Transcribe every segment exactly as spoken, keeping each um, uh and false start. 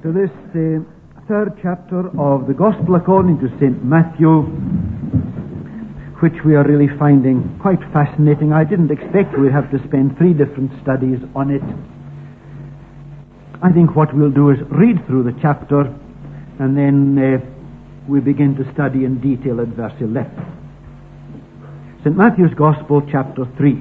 to this uh, third chapter of the Gospel according to Saint Matthew, which we are really finding quite fascinating. I didn't expect we'd have to spend three different studies on it. I think what we'll do is read through the chapter and then uh, we begin to study in detail at verse eleven. Saint Matthew's Gospel, chapter three.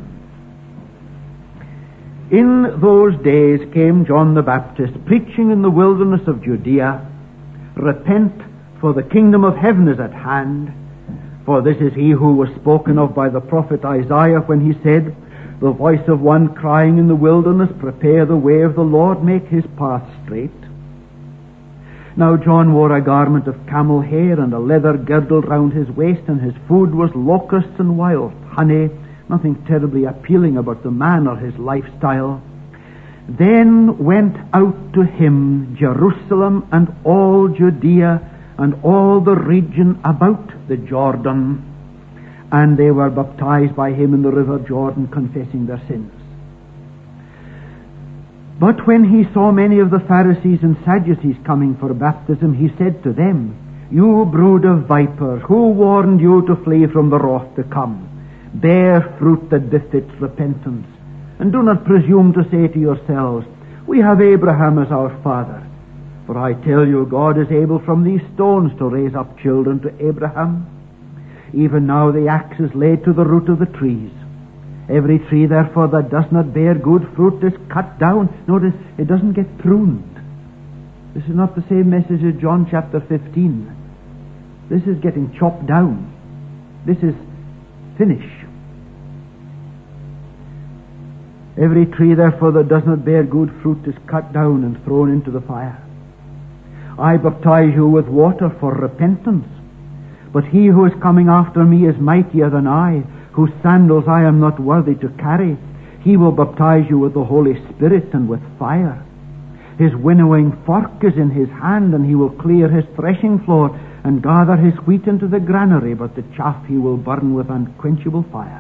In those days came John the Baptist, preaching in the wilderness of Judea, "Repent, for the kingdom of heaven is at hand. For this is he who was spoken of by the prophet Isaiah when he said, The voice of one crying in the wilderness, Prepare the way of the Lord, make his path straight. Now John wore a garment of camel hair and a leather girdle round his waist, and his food was locusts and wild honey." Nothing terribly appealing about the man or his lifestyle. "Then went out to him Jerusalem and all Judea and all the region about the Jordan, and they were baptized by him in the river Jordan, confessing their sins. But when he saw many of the Pharisees and Sadducees coming for baptism, he said to them, You brood of vipers, who warned you to flee from the wrath to come? Bear fruit that befits repentance, and do not presume to say to yourselves, We have Abraham as our father. For I tell you, God is able from these stones to raise up children to Abraham. Even now the axe is laid to the root of the trees. Every tree, therefore, that does not bear good fruit is cut down." Notice, it doesn't get pruned. This is not the same message as John chapter fifteen. This is getting chopped down. This is finish. "Every tree, therefore, that does not bear good fruit is cut down and thrown into the fire. I baptize you with water for repentance, but he who is coming after me is mightier than I, whose sandals I am not worthy to carry. He will baptize you with the Holy Spirit and with fire. His winnowing fork is in his hand, and he will clear his threshing floor and gather his wheat into the granary, but the chaff he will burn with unquenchable fire."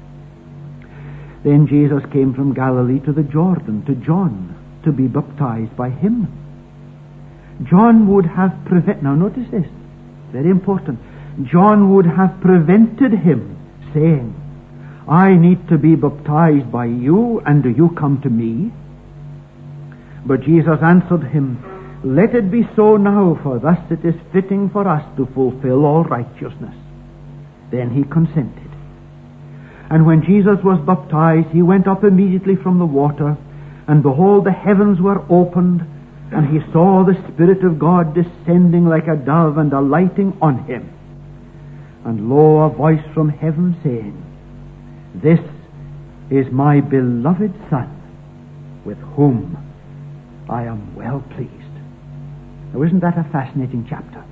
Then Jesus came from Galilee to the Jordan, to John, to be baptized by him. John would have prevented, now notice this, very important, John would have prevented him, saying, "I need to be baptized by you, and do you come to me?" But Jesus answered him, "Let it be so now, for thus it is fitting for us to fulfill all righteousness." Then he consented. And when Jesus was baptized, he went up immediately from the water, and behold, the heavens were opened, and he saw the Spirit of God descending like a dove and alighting on him. And lo, a voice from heaven saying, "This is my beloved Son, with whom I am well pleased." Now, isn't that a fascinating chapter?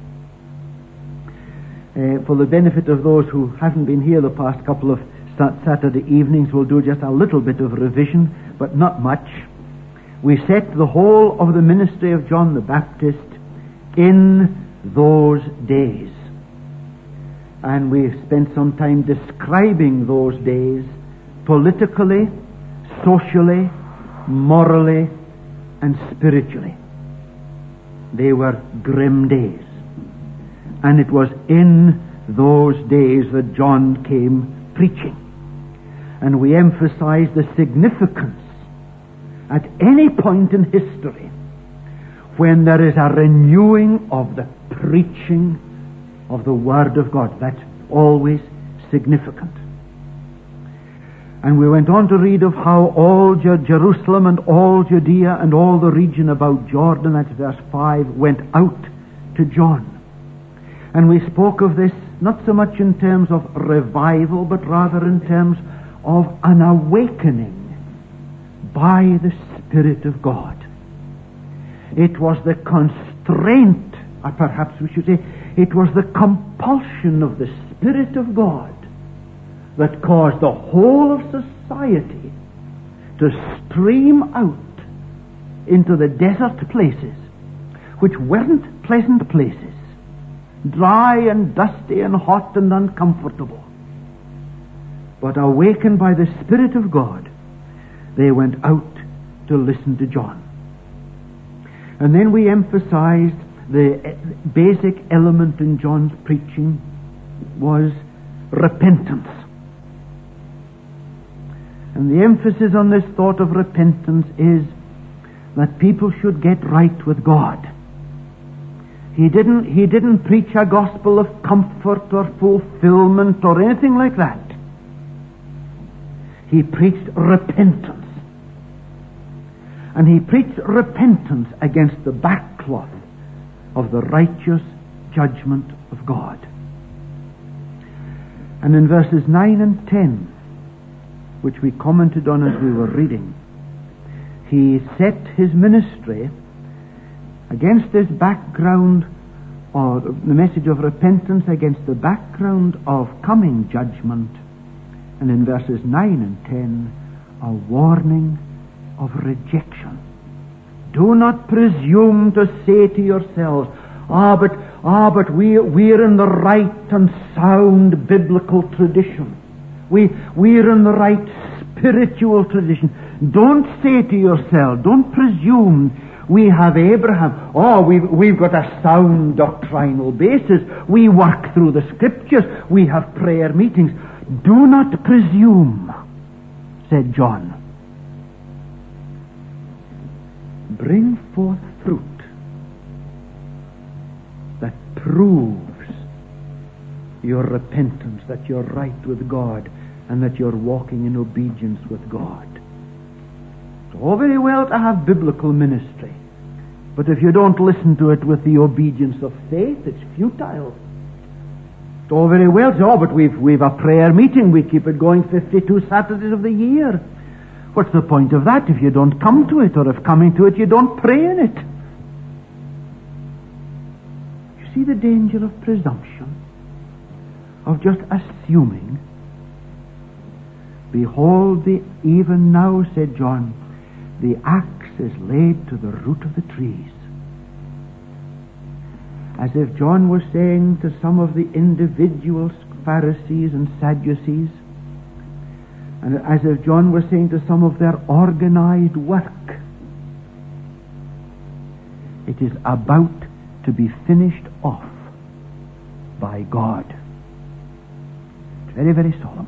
Uh, for the benefit of those who haven't been here the past couple of Saturday evenings, we'll do just a little bit of revision, but not much. We set the whole of the ministry of John the Baptist in those days. And we spent some time describing those days politically, socially, morally, and spiritually. They were grim days. And it was in those days that John came preaching. And we emphasize the significance at any point in history when there is a renewing of the preaching of the Word of God. That's always significant. And we went on to read of how all Jer- Jerusalem and all Judea and all the region about Jordan, that's verse five, went out to John. And we spoke of this not so much in terms of revival, but rather in terms of an awakening by the Spirit of God. It was the constraint, or perhaps we should say, it was the compulsion of the Spirit of God that caused the whole of society to stream out into the desert places, which weren't pleasant places, dry and dusty and hot and uncomfortable. But awakened by the Spirit of God, they went out to listen to John. And then we emphasized the basic element in John's preaching was repentance. And the emphasis on this thought of repentance is that people should get right with God. He didn't, he didn't preach a gospel of comfort or fulfillment or anything like that. He preached repentance. And he preached repentance against the backcloth of the righteous judgment of God. And in verses nine and ten, which we commented on as we were reading, he set his ministry against this background, or the message of repentance against the background of coming judgment. And in verses nine and ten, a warning of rejection. Do not presume to say to yourselves, ah, but, ah, but we, we're in the right and sound biblical tradition. We, we're in the right spiritual tradition. Don't say to yourself, don't presume we have Abraham. Oh, we've, we've got a sound doctrinal basis. We work through the scriptures. We have prayer meetings. Do not presume, said John. Bring forth fruit that proves your repentance, that you're right with God, and that you're walking in obedience with God. It's all very well to have biblical ministry, but if you don't listen to it with the obedience of faith, it's futile. It's all very well to, oh, but we've, we've a prayer meeting, we keep it going fifty-two Saturdays of the year. What's the point of that if you don't come to it, or if coming to it you don't pray in it? You see the danger of presumption, of just assuming. Behold, the, even now, said John, the axe is laid to the root of the trees. As if John was saying to some of the individual Pharisees and Sadducees, and as if John was saying to some of their organized work, it is about to be finished off by God. It's very, very solemn.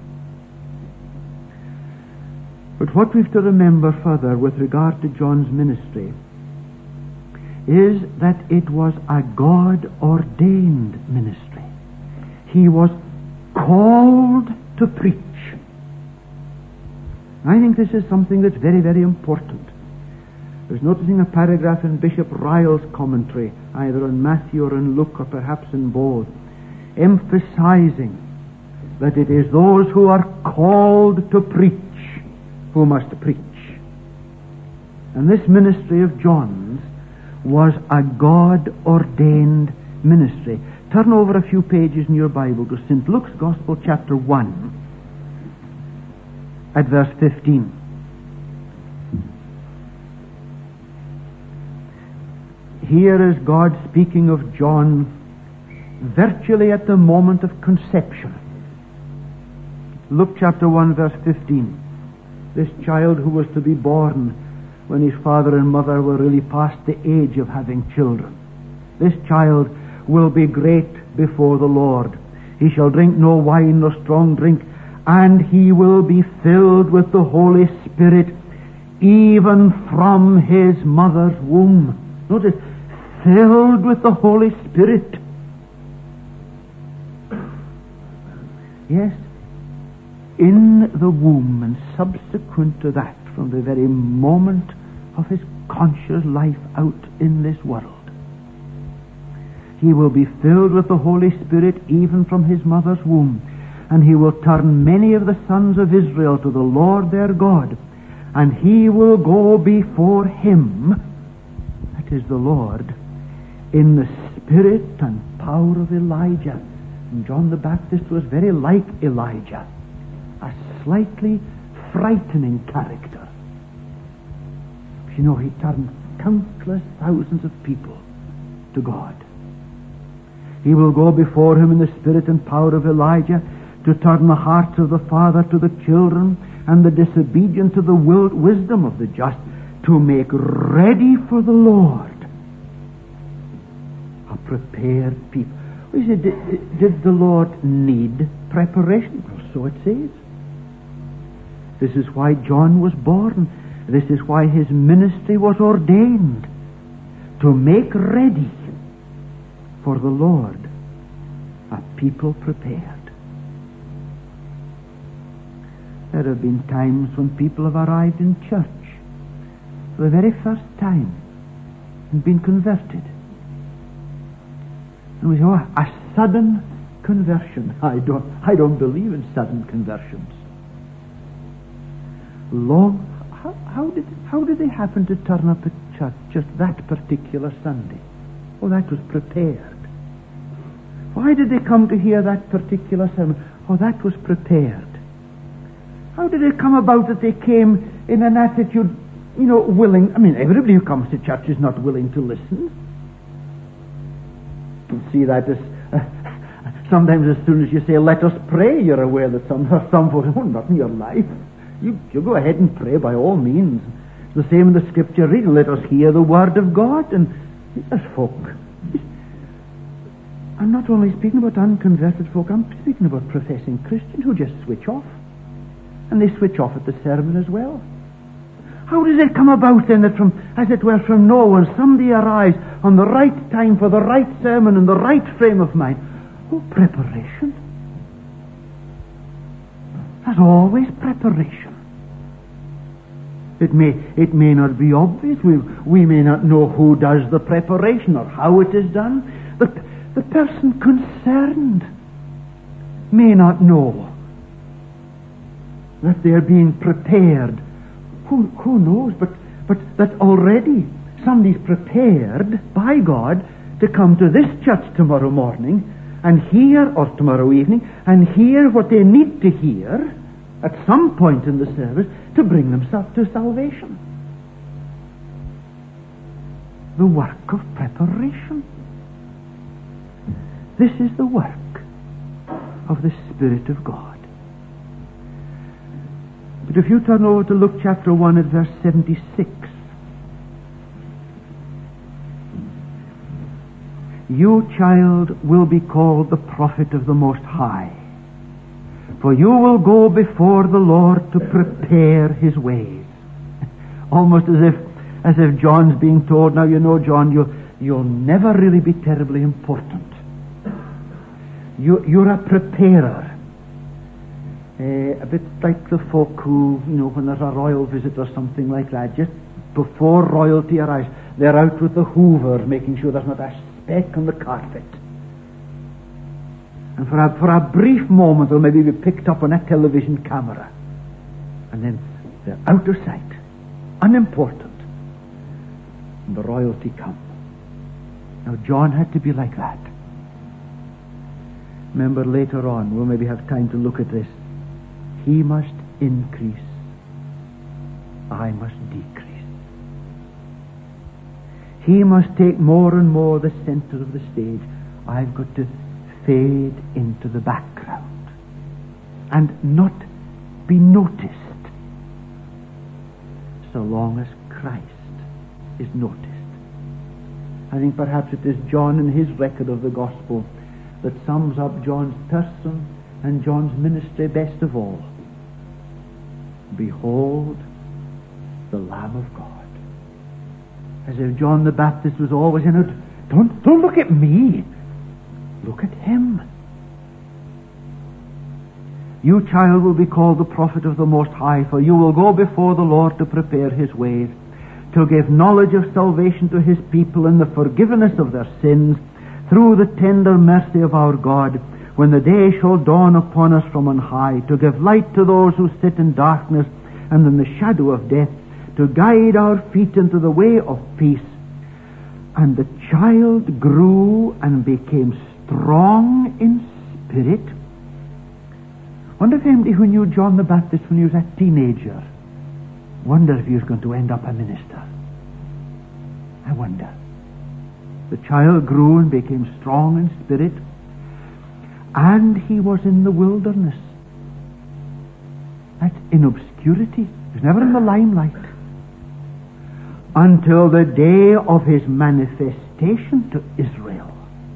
But what we've to remember further with regard to John's ministry is that it was a God-ordained ministry. He was called to preach. I think this is something that's very, very important. I was noticing a paragraph in Bishop Ryle's commentary, either on Matthew or in Luke, or perhaps in both, emphasizing that it is those who are called to preach who must preach. And this ministry of John's was a God-ordained ministry. Turn over a few pages in your Bible to Saint Luke's Gospel, chapter one, at verse fifteen. Here is God speaking of John virtually at the moment of conception. Luke chapter one, verse fifteen. This child who was to be born when his father and mother were really past the age of having children. This child will be great before the Lord. He shall drink no wine nor strong drink, and he will be filled with the Holy Spirit even from his mother's womb. Notice, filled with the Holy Spirit. Yes, in the womb, and subsequent to that, from the very moment of his conscious life out in this world, he will be filled with the Holy Spirit even from his mother's womb, and he will turn many of the sons of Israel to the Lord their God, and he will go before him, that is the Lord, in the spirit and power of Elijah. And John the Baptist was very like Elijah, a slightly frightening character. You know, he turned countless thousands of people to God. He will go before him in the spirit and power of Elijah to turn the hearts of the father to the children and the disobedient to the will, wisdom of the just, to make ready for the Lord prepared people. We said, did, did the Lord need preparation? Well, so it says. This is why John was born. This is why his ministry was ordained, to make ready for the Lord a people prepared. There have been times when people have arrived in church for the very first time and been converted. And we say, oh, a sudden conversion. I don't, I don't believe in sudden conversions. Long, how, how did, how did they happen to turn up at church just that particular Sunday? Oh, that was prepared. Why did they come to hear that particular sermon? Oh, that was prepared. How did it come about that they came in an attitude, you know, willing? I mean, everybody who comes to church is not willing to listen. You see that as uh, sometimes as soon as you say, let us pray, you're aware that some some folks, oh, not in your life. You, you go ahead and pray by all means. It's the same in the scripture reading. Let us hear the word of God. And as folk, I'm not only speaking about unconverted folk, I'm speaking about professing Christians who just switch off. And they switch off at the sermon as well. How does it come about then that from, as it were, from nowhere, somebody arrives on the right time for the right sermon and the right frame of mind? Oh, preparation. There's always preparation. It may, it may not be obvious. We, we may not know who does the preparation or how it is done. But the person concerned may not know that they're being prepared. Who, who knows? But, but that already somebody's prepared by God to come to this church tomorrow morning and hear, or tomorrow evening, and hear what they need to hear at some point in the service to bring themselves to salvation. The work of preparation. This is the work of the Spirit of God. But if you turn over to Luke chapter one at verse seventy-six, you, child, will be called the prophet of the Most High, for you will go before the Lord to prepare his ways. Almost as if as if John's being told, now you know, John, you'll, you'll never really be terribly important. You, you're a preparer. Uh, a bit like the folk who, you know, when there's a royal visit or something like that, just before royalty arrives, they're out with the hoover, making sure there's not a speck on the carpet. And for a, for a brief moment, they'll maybe be picked up on a television camera. And then they're out of sight, unimportant. And the royalty comes. Now, John had to be like that. Remember, later on, we'll maybe have time to look at this. He must increase, I must decrease. He must take more and more the center of the stage. I've got to fade into the background and not be noticed so long as Christ is noticed. I think perhaps it is John in his record of the gospel that sums up John's person and John's ministry best of all. Behold the Lamb of God. As if John the Baptist was always in it. Don't, don't look at me. Look at him. You, child, will be called the prophet of the Most High, for you will go before the Lord to prepare his ways, to give knowledge of salvation to his people and the forgiveness of their sins through the tender mercy of our God, when the day shall dawn upon us from on high, to give light to those who sit in darkness and in the shadow of death, to guide our feet into the way of peace. And the child grew and became strong in spirit. Wonder if anybody who knew John the Baptist when he was a teenager, wonder if he was going to end up a minister. I wonder. The child grew and became strong in spirit, and he was in the wilderness. That's in obscurity. He was never in the limelight. Until the day of his manifestation to Israel.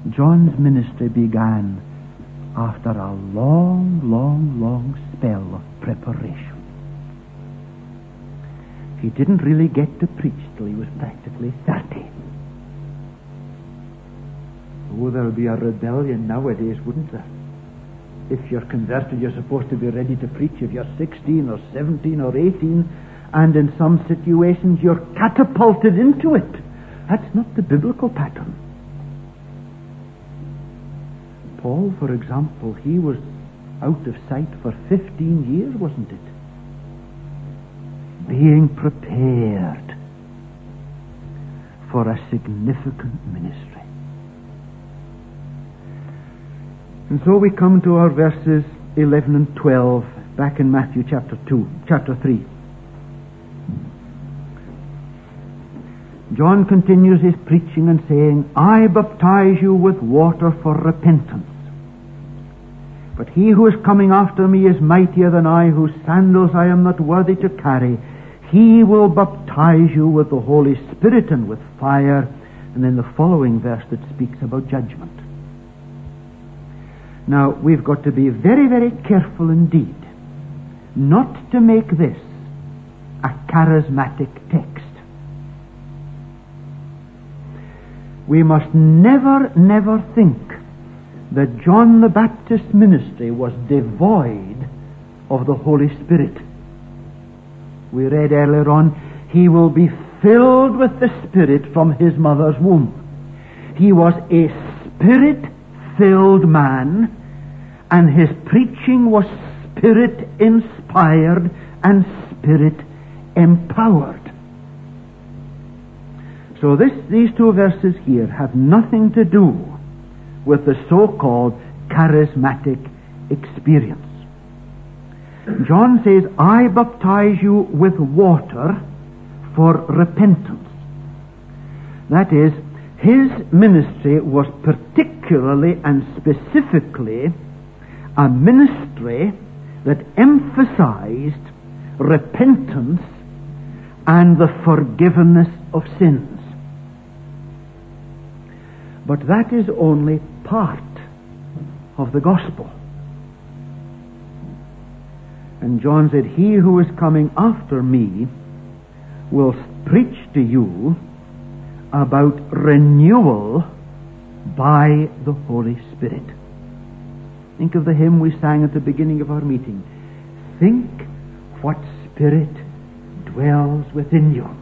John's ministry began after a long, long, long spell of preparation. He didn't really get to preach till he was practically thirty. Oh, there'll be a rebellion nowadays, wouldn't there? If you're converted, you're supposed to be ready to preach if you're sixteen or seventeen or eighteen, and in some situations you're catapulted into it. That's not the biblical pattern. Paul, for example, he was out of sight for fifteen years, wasn't it? Being prepared for a significant ministry. And so we come to our verses eleven and twelve back in Matthew chapter two, chapter three. John continues his preaching and saying, I baptize you with water for repentance. But he who is coming after me is mightier than I, whose sandals I am not worthy to carry. He will baptize you with the Holy Spirit and with fire. And then the following verse that speaks about judgment. Now, we've got to be very, very careful indeed not to make this a charismatic text. We must never, never think that John the Baptist's ministry was devoid of the Holy Spirit. We read earlier on, he will be filled with the Spirit from his mother's womb. He was a Spirit-filled man, and his preaching was Spirit-inspired and Spirit-empowered. So this, these two verses here have nothing to do with the so-called charismatic experience. John says, I baptize you with water for repentance. That is, his ministry was particularly and specifically a ministry that emphasized repentance and the forgiveness of sins. But that is only part of the gospel. And John said, he who is coming after me will preach to you about renewal by the Holy Spirit. Think of the hymn we sang at the beginning of our meeting. Think what Spirit dwells within you.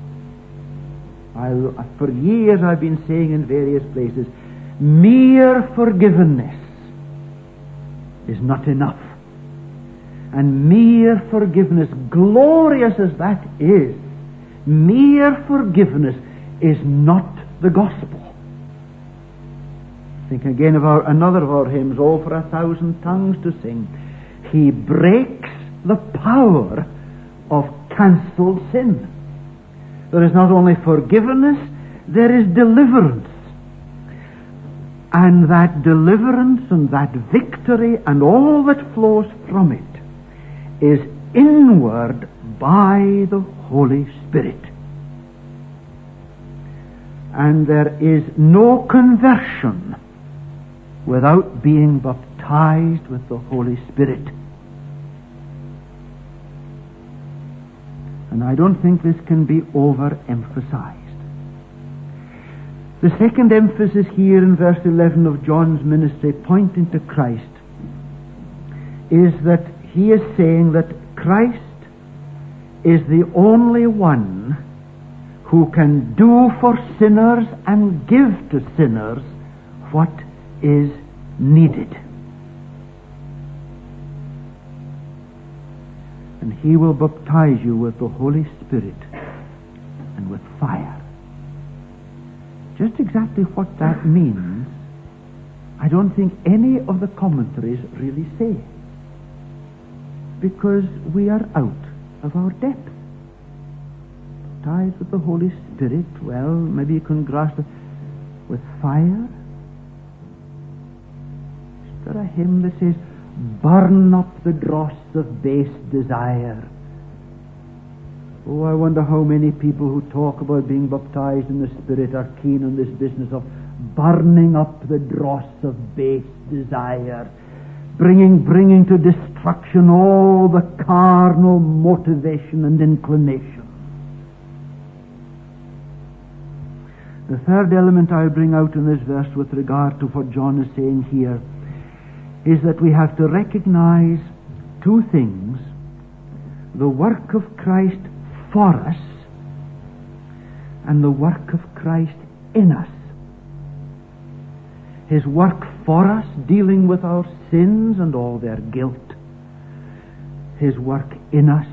I'll, for years I've been saying in various places, mere forgiveness is not enough. And mere forgiveness, glorious as that is, mere forgiveness is not the gospel. Think again of our, another of our hymns, Oh, for a thousand tongues to sing. He breaks the power of cancelled sin. There is not only forgiveness, there is deliverance. And that deliverance and that victory and all that flows from it is inward by the Holy Spirit. And there is no conversion without being baptized with the Holy Spirit. And I don't think this can be overemphasized. The second emphasis here in verse eleven of John's ministry, pointing to Christ, is that he is saying that Christ is the only one who can do for sinners and give to sinners what is needed. And he will baptize you with the Holy Spirit and with fire. Just exactly what that means, I don't think any of the commentaries really say. Because we are out of our depth. Baptized with the Holy Spirit, well, maybe you can grasp it with fire. Is there a hymn that says, burn up the dross of base desire? Oh, I wonder how many people who talk about being baptized in the Spirit are keen on this business of burning up the dross of base desire, bringing, bringing to destruction all the carnal motivation and inclination. The third element I'll bring out in this verse with regard to what John is saying here is that we have to recognize two things: the work of Christ for us and the work of Christ in us. His work for us, dealing with our sins and all their guilt. His work in us,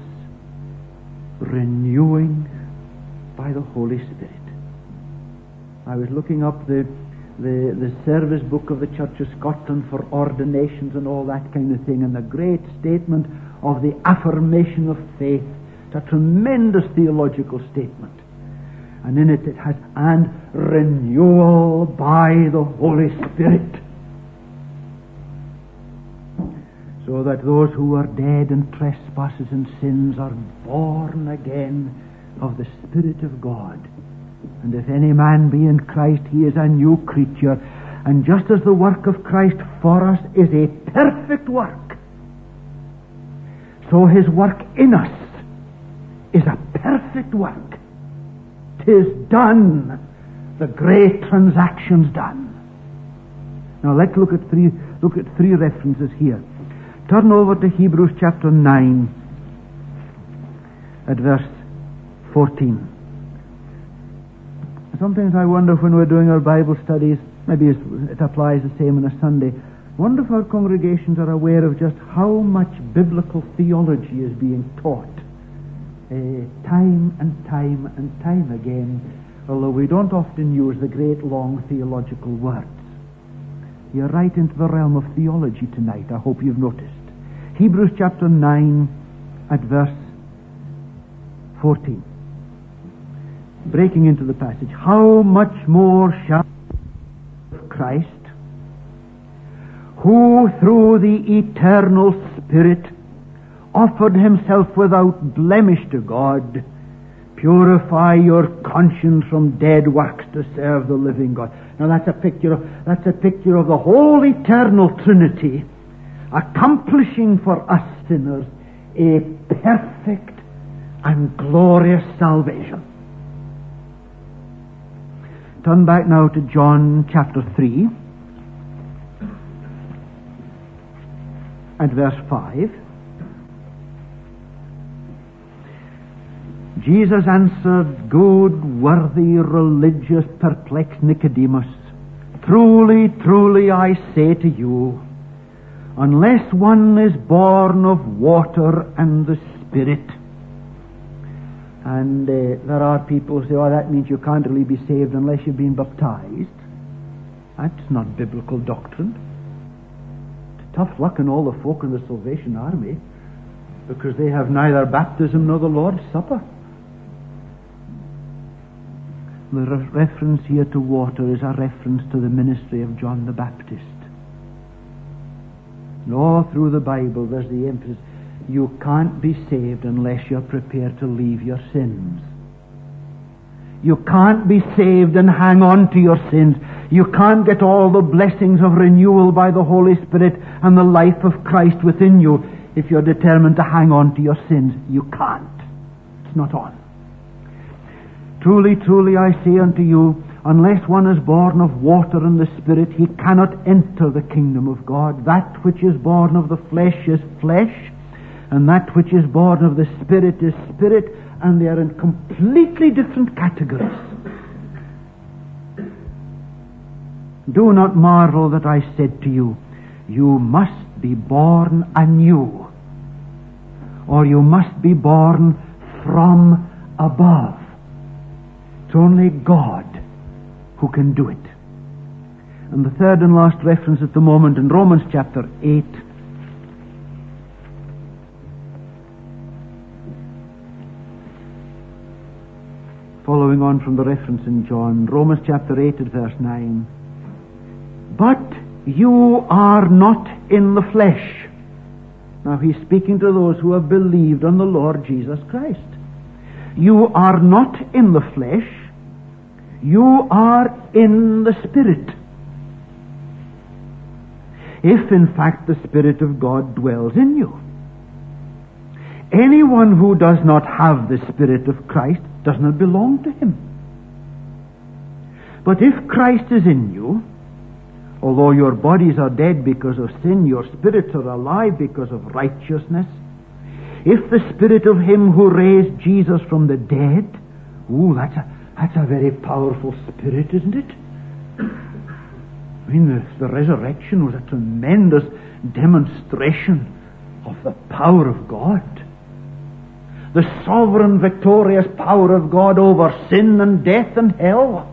renewing by the Holy Spirit. I was looking up the, the, the service book of the Church of Scotland for ordinations and all that kind of thing, and the great statement of the affirmation of faith. It's a tremendous theological statement. And in it it has, and renewal by the Holy Spirit. So that those who are dead in trespasses and sins are born again of the Spirit of God. And if any man be in Christ, he is a new creature. And just as the work of Christ for us is a perfect work, so his work in us is a perfect work. 'Tis done. The great transaction's done. Now let's look at three look at three references here. Turn over to Hebrews chapter nine at verse fourteen. Sometimes I wonder when we're doing our Bible studies, maybe it applies the same on a Sunday, wonder if our congregations are aware of just how much biblical theology is being taught. Uh, time and time and time again, although we don't often use the great long theological words. You're right into the realm of theology tonight, I hope you've noticed. Hebrews chapter nine at verse fourteen. Breaking into the passage. How much more shall Christ, who through the eternal Spirit offered himself without blemish to God, purify your conscience from dead works to serve the living God. Now that's a picture of, that's a picture of the whole eternal Trinity accomplishing for us sinners a perfect and glorious salvation. Turn back now to John chapter three and verse five. Jesus answered, good, worthy, religious, perplexed Nicodemus, truly, truly, I say to you, unless one is born of water and the Spirit. And uh, there are people who say, oh, that means you can't really be saved unless you've been baptized. That's not biblical doctrine. It's tough luck in all the folk in the Salvation Army, because they have neither baptism nor the Lord's Supper. The re- reference here to water is a reference to the ministry of John the Baptist. And all through the Bible there's the emphasis, you can't be saved unless you're prepared to leave your sins. You can't be saved and hang on to your sins. You can't get all the blessings of renewal by the Holy Spirit and the life of Christ within you if you're determined to hang on to your sins. You can't. It's not on. Truly, truly, I say unto you, unless one is born of water and the Spirit, he cannot enter the kingdom of God. That which is born of the flesh is flesh, and that which is born of the Spirit is spirit, and they are in completely different categories. Do not marvel that I said to you, you must be born anew, or you must be born from above. It's only God who can do it. And the third and last reference at the moment in Romans chapter eight. Following on from the reference in John, Romans chapter eight at verse nine. But you are not in the flesh. Now he's speaking to those who have believed on the Lord Jesus Christ. You are not in the flesh. You are in the Spirit. If in fact the Spirit of God dwells in you. Anyone who does not have the Spirit of Christ does not belong to him. But if Christ is in you, although your bodies are dead because of sin, your spirits are alive because of righteousness. If the Spirit of him who raised Jesus from the dead, ooh, that's a, that's a very powerful Spirit, isn't it? I mean, the, the resurrection was a tremendous demonstration of the power of God. The sovereign, victorious power of God over sin and death and hell.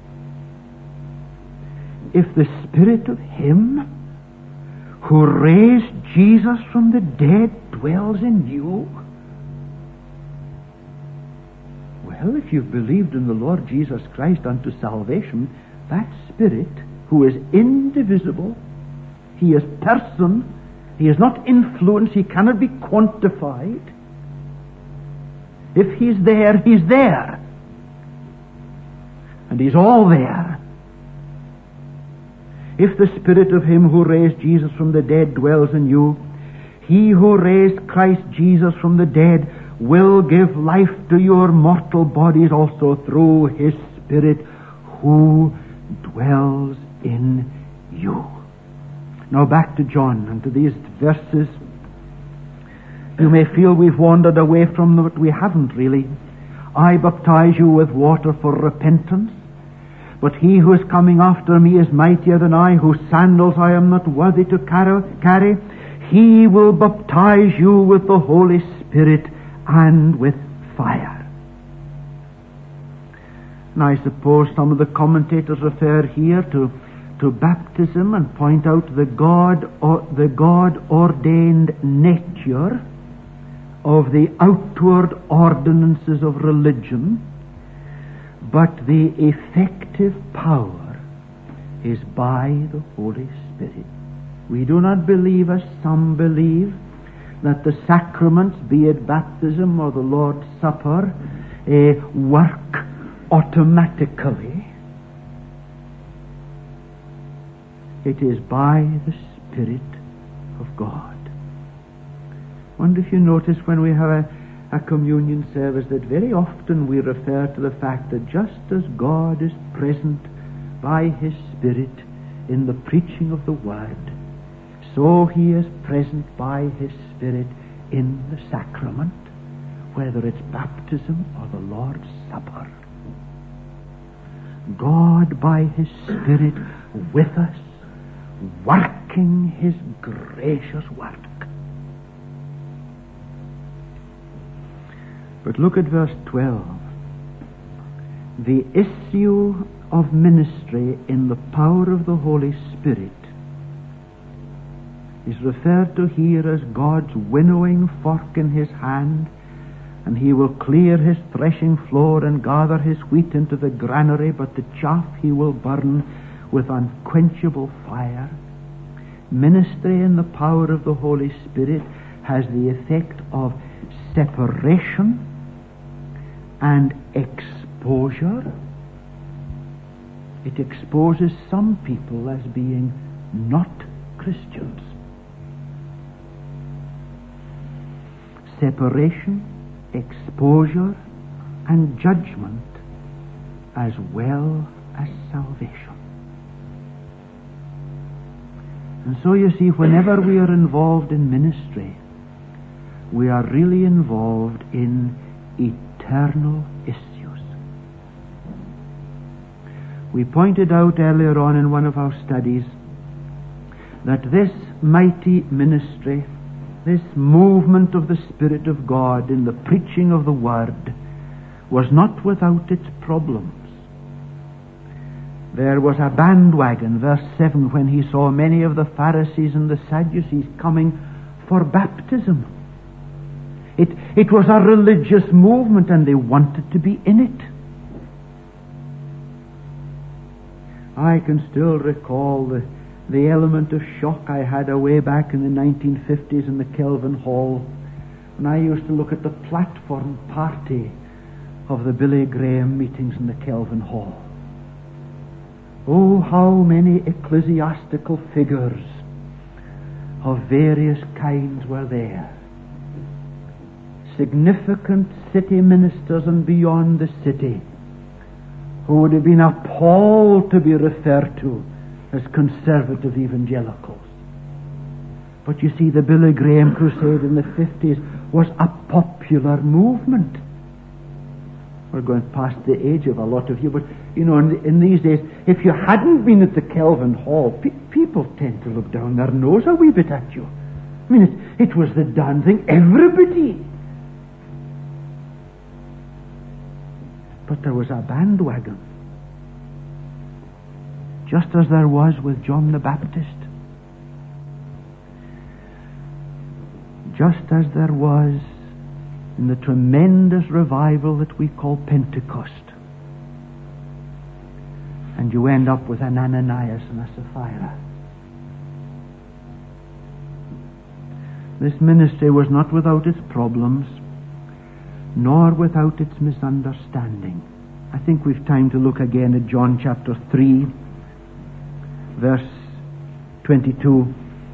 If the Spirit of him who raised Jesus from the dead dwells in you, well, if you've believed in the Lord Jesus Christ unto salvation, that Spirit, who is indivisible, he is person, he is not influence, he cannot be quantified. If he's there, he's there. And he's all there. If the Spirit of him who raised Jesus from the dead dwells in you, he who raised Christ Jesus from the dead will give life to your mortal bodies also through his Spirit who dwells in you. Now back to John and to these verses. You may feel we've wandered away from them, but we haven't really. I baptize you with water for repentance, but he who is coming after me is mightier than I, whose sandals I am not worthy to carry. He will baptize you with the Holy Spirit and with fire. Now I suppose some of the commentators refer here to, to baptism and point out the God or the God ordained nature of the outward ordinances of religion, but the effective power is by the Holy Spirit. We do not believe, as some believe, that the sacraments, be it baptism or the Lord's Supper, uh, work automatically. It is by the Spirit of God. I wonder if you notice when we have a, a communion service that very often we refer to the fact that just as God is present by his Spirit in the preaching of the Word, so he is present by his Spirit in the sacrament, whether it's baptism or the Lord's Supper. God by his Spirit with us, working his gracious work. But look at verse twelve. The issue of ministry in the power of the Holy Spirit is referred to here as God's winnowing fork in his hand, and he will clear his threshing floor and gather his wheat into the granary, but the chaff he will burn with unquenchable fire. Ministry in the power of the Holy Spirit has the effect of separation and exposure. It exposes some people as being not Christians. Separation, exposure, and judgment, as well as salvation. And so you see, whenever we are involved in ministry, we are really involved in eternal issues. We pointed out earlier on in one of our studies that this mighty ministry, this movement of the Spirit of God in the preaching of the Word, was not without its problems. There was a bandwagon, verse seven, when he saw many of the Pharisees and the Sadducees coming for baptism. It, it was a religious movement, and they wanted to be in it. I can still recall the, the element of shock I had away back in the nineteen fifties in the Kelvin Hall, when I used to look at the platform party of the Billy Graham meetings in the Kelvin Hall. Oh, how many ecclesiastical figures of various kinds were there. Significant city ministers and beyond the city who would have been appalled to be referred to as conservative evangelicals. But you see, the Billy Graham crusade in the fifties was a popular movement. We're going past the age of a lot of you, but you know, in, in these days, if you hadn't been at the Kelvin Hall, pe- people tend to look down their nose a wee bit at you. I mean, it, it was the done thing. Everybody. But there was a bandwagon, just as there was with John the Baptist. Just as there was in the tremendous revival that we call Pentecost. And you end up with an Ananias and a Sapphira. This ministry was not without its problems, nor without its misunderstanding. I think we've time to look again at John chapter three, verse twenty-two.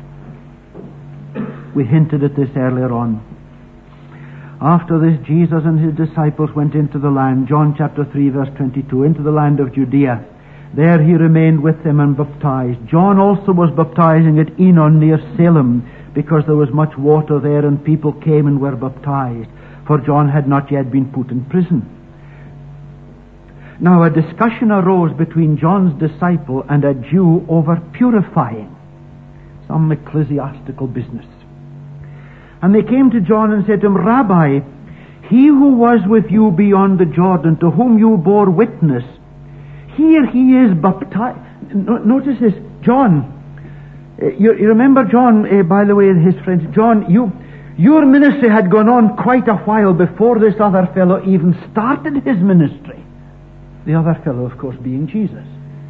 We hinted at this earlier on. After this, Jesus and his disciples went into the land, John chapter three, verse twenty-two, into the land of Judea. There he remained with them and baptized. John also was baptizing at Enon near Salem, because there was much water there, and people came and were baptized, for John had not yet been put in prison. Now a discussion arose between John's disciple and a Jew over purifying, some ecclesiastical business. And they came to John and said to him, Rabbi, he who was with you beyond the Jordan, to whom you bore witness, here he is baptized. Notice this, John. You, you remember John, uh, by the way, his friends, John, you, your ministry had gone on quite a while before this other fellow even started his ministry. The other fellow, of course, being Jesus.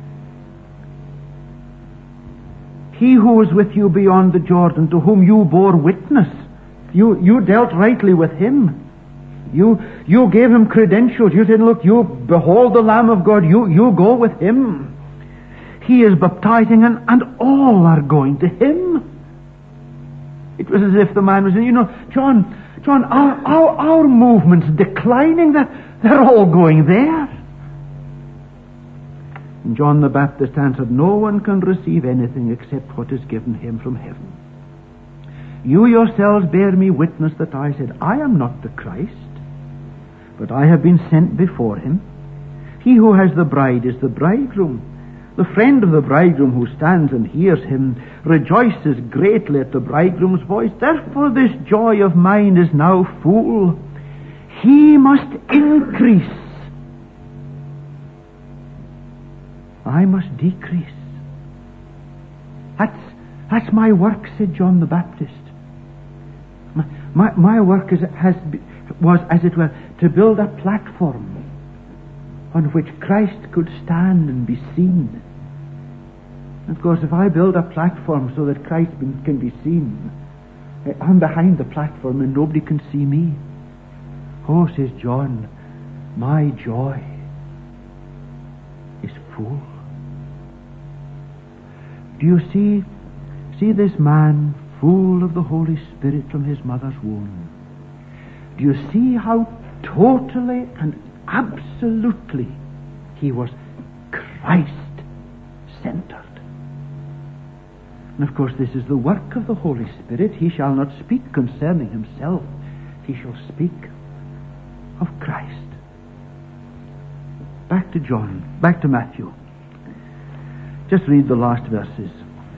He who was with you beyond the Jordan, to whom you bore witness. You, you dealt rightly with him. You, you gave him credentials. You said, look, you behold the Lamb of God. You, you go with him. He is baptizing, and, and all are going to him. It was as if the man was saying, you know, John, John, our, our, our movement's declining. They're, they're all going there. And John the Baptist answered, no one can receive anything except what is given him from heaven. You yourselves bear me witness that I said, I am not the Christ, but I have been sent before him. He who has the bride is the bridegroom. The friend of the bridegroom who stands and hears him rejoices greatly at the bridegroom's voice. Therefore this joy of mine is now full. He must increase. I must decrease. That's, that's my work, said John the Baptist. My, my, my work is, has, was, as it were, to build a platform on which Christ could stand and be seen. And of course, if I build a platform so that Christ can be seen, I'm behind the platform and nobody can see me. Oh, says John, my joy is full. Do you see, see this man full of the Holy Spirit from his mother's womb? Do you see how totally and absolutely he was Christ-centered? And of course this is the work of the Holy Spirit. He shall not speak concerning himself. He shall speak of Christ. Back to John, back to Matthew. Just read the last verses.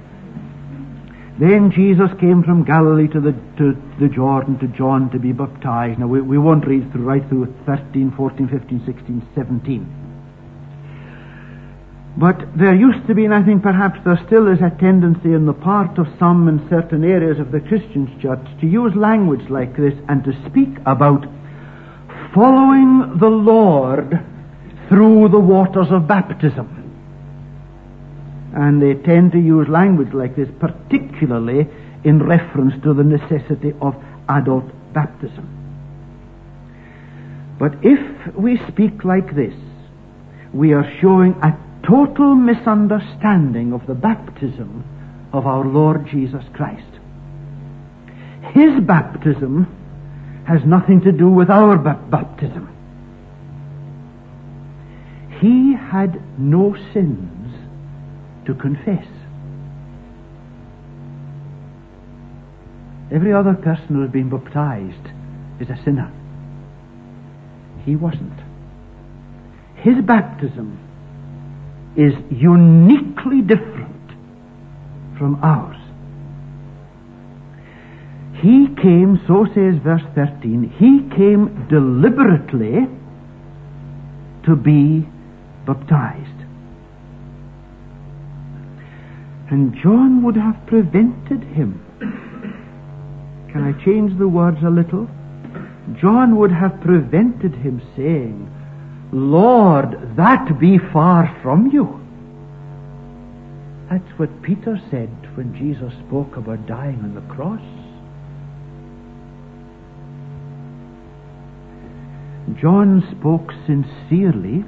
Then Jesus came from Galilee to the to the Jordan to John to be baptized. Now we, we won't read through right through thirteen, fourteen, fifteen, sixteen, seventeen. But there used to be, and I think perhaps there still is, a tendency on the part of some in certain areas of the Christian church to use language like this and to speak about following the Lord through the waters of baptism. And they tend to use language like this, particularly in reference to the necessity of adult baptism. But if we speak like this, we are showing a total misunderstanding of the baptism of our Lord Jesus Christ. His baptism has nothing to do with our ba- baptism. He had no sins to confess. Every other person who has been baptized is a sinner. He wasn't. His baptism is uniquely different from ours. He came, so says verse thirteen, he came deliberately to be baptized. And John would have prevented him. Can I change the words a little? John would have prevented him saying, Lord, that be far from you. That's what Peter said when Jesus spoke about dying on the cross. John spoke sincerely.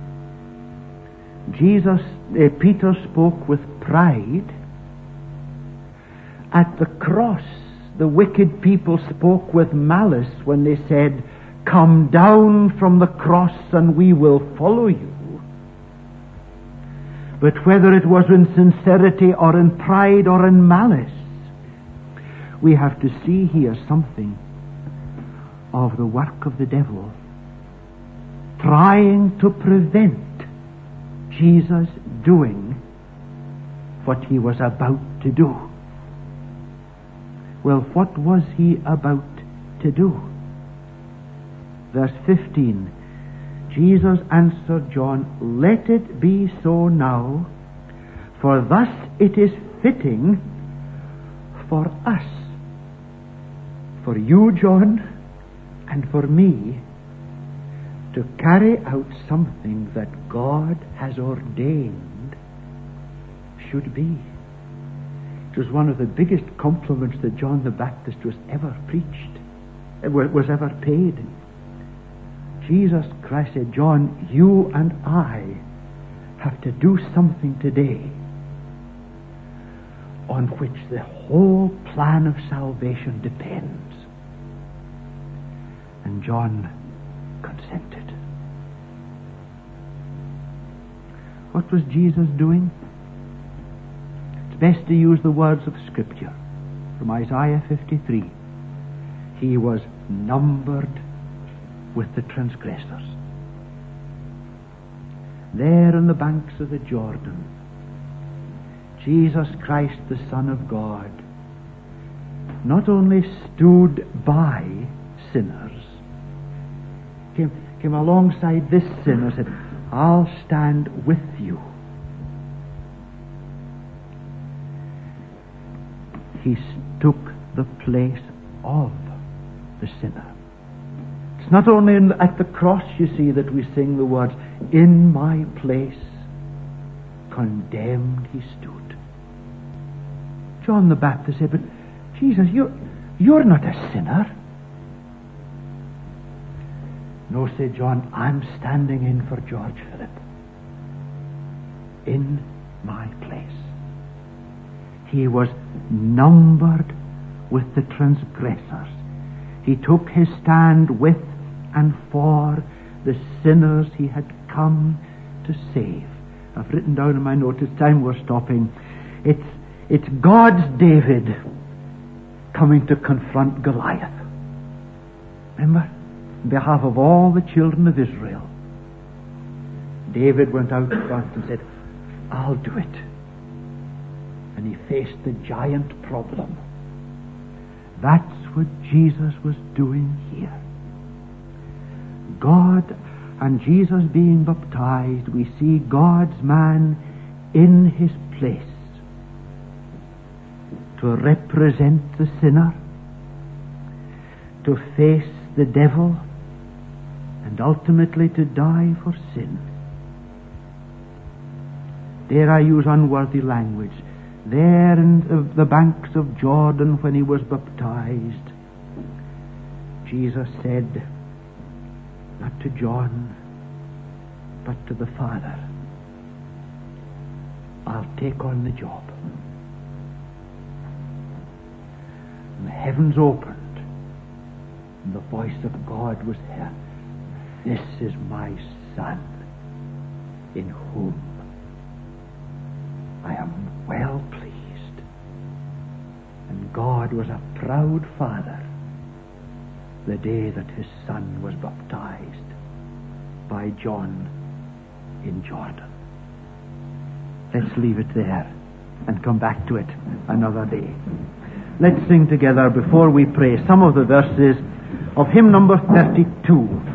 Jesus, uh, Peter spoke with pride. At the cross, the wicked people spoke with malice when they said, come down from the cross and we will follow you. But whether it was in sincerity or in pride or in malice, we have to see here something of the work of the devil, trying to prevent Jesus doing what he was about to do. Well, what was he about to do? Verse fifteen, Jesus answered John, let it be so now, for thus it is fitting for us, for you, John, and for me, to carry out something that God has ordained should be. It was one of the biggest compliments that John the Baptist was ever preached, was ever paid. Jesus Christ said, John, you and I have to do something today on which the whole plan of salvation depends. And John consented. What was Jesus doing? It's best to use the words of Scripture from Isaiah fifty-three. He was numbered with the transgressors. There on the banks of the Jordan, Jesus Christ, the Son of God, not only stood by sinners, came, came alongside this sinner and said, I'll stand with you. He took the place of the sinner. It's not only in, at the cross, you see, that we sing the words, in my place, condemned he stood. John the Baptist said, but Jesus, you're, you're not a sinner. No, said John, I'm standing in for George Philip. In my place. He was numbered with the transgressors. He took his stand with and for the sinners he had come to save. I've written down in my notes, it's time we're stopping. It's, it's God's David coming to confront Goliath. Remember? On behalf of all the children of Israel, David went out front and said, I'll do it. And he faced the giant problem. That's what Jesus was doing here. God and Jesus being baptized, we see God's man in his place to represent the sinner, to face the devil, and ultimately to die for sin. Dare I use unworthy language? There in the banks of Jordan when he was baptized, Jesus said, not to John, but to the Father, I'll take on the job. And the heavens opened, and the voice of God was heard. This is my Son, in whom I am well pleased. And God was a proud Father the day that his Son was baptized by John in Jordan. Let's leave it there and come back to it another day. Let's sing together before we pray some of the verses of hymn number thirty-two.